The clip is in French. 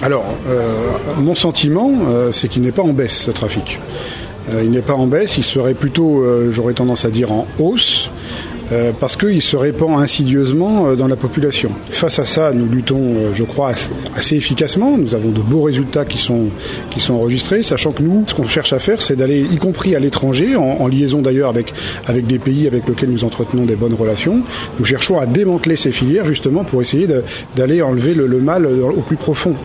Alors, mon sentiment, c'est qu'il n'est pas en baisse, ce trafic. Il n'est pas en baisse, il serait plutôt, j'aurais tendance à dire, en hausse. Parce qu'il se répand insidieusement dans la population. Face à ça, nous luttons, je crois, assez efficacement. Nous avons de beaux résultats qui sont enregistrés, sachant que nous, ce qu'on cherche à faire, c'est d'aller, y compris à l'étranger, en liaison d'ailleurs avec des pays avec lesquels nous entretenons des bonnes relations. Nous cherchons à démanteler ces filières, justement, pour essayer d'aller enlever le mal au plus profond.